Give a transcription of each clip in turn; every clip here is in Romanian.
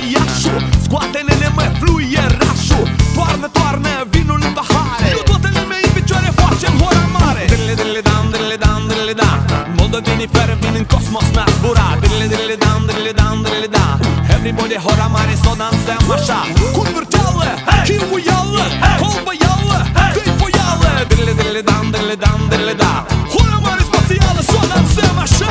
făiașul. Scoate nene mă fluierașul. Toarnă, toarnă vinul în pahare. Eu toate lumea în picioare facem hora mare. Dille, dille, dam, dille, dam, dille, da. Moldovenii fără vin în cosmos n-a zburat. Dille, dille, dam, dille, dam, dille, da. Everybody hora mare s-o dansăm așa. Cu vârteală, chiuială, colbăială, dă-i foială. Dille, dille, dam, dille, dam, dille, da. Hora mare spațială s-o dansăm așa.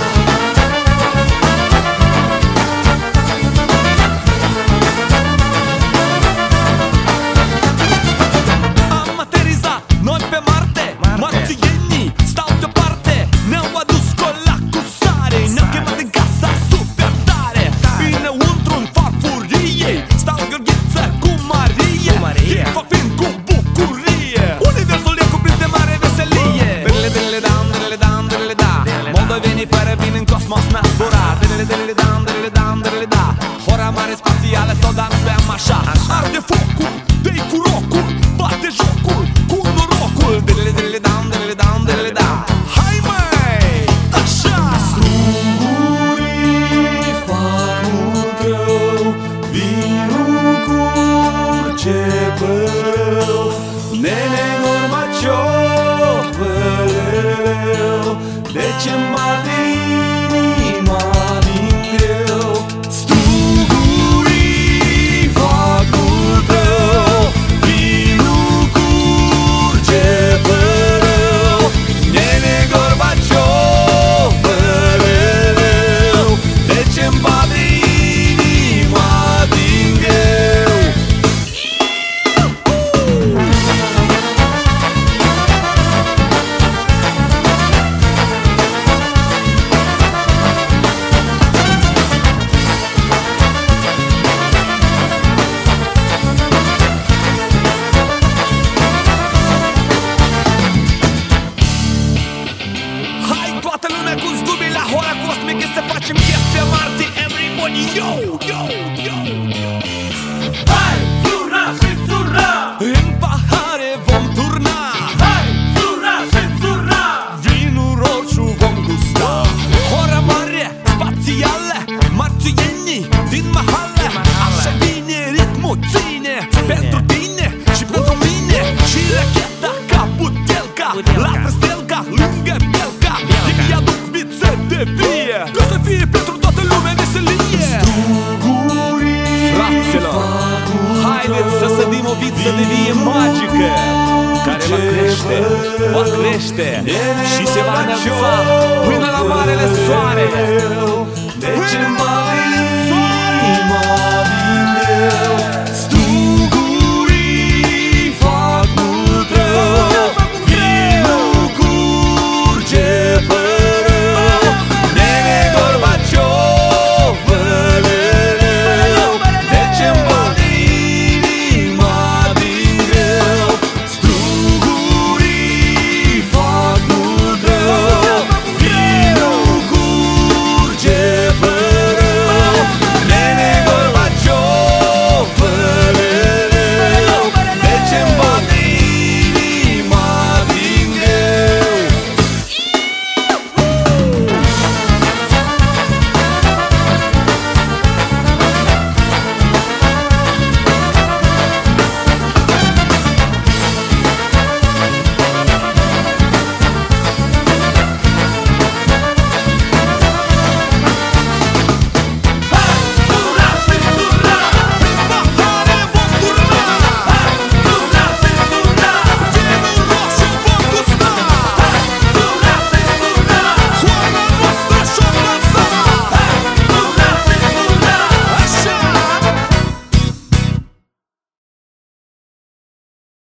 Marțienii stau deoparte, ne-au adus cola cu sare. Ne-au chemat în casa super tare. Înăuntru în farfurie stau Gheorghiță cu Marie. Ei fac fin cu bucurie. Universul e cuprins de mare veselie. Dele, dele, dam, dele, dam, dele, da. Moldovenii fără vin în cosmos n-a zburat. Dele, dele, dam, dele, dam, dele, da. Hora mare spațială s-o dansăm așa. Arde focul, dă-i cu rocul, bate jocul cu norocul. Dele, dele, dam, dele, dam, dele, da. Hai măi, așa! Strungurii fac mult rău, vinul curge pe rău. Nene Gorbaciov, văleu, de ce-mi bate inima din greu. Strungurii fac mult rău, vinul curge pe rău. Nene Gorbaciov, văleu, de ce-mi bate inima din greu. Hai toată lumea cu zdubii la hora cosmică să facem chef pe Marte. Everybody, yo, yo, yo, yo. Hai, zura și zura! În pahare vom turna. Hai, zura și zura! Vinul roșu vom gusta. Hora mare, spațială, marțienii din mahală. Așa vine ritmul, ține pentru tine și pentru mine. Și racheta ca butelca, la prestelca, lângă belca. Ei aduc viță de vie, că să fie pentru toată lumea veselie. Fraților, haideți să sădim o viță de vie magică, care va crește, va crește și se va înălța până la marele soare. De ce-mi bate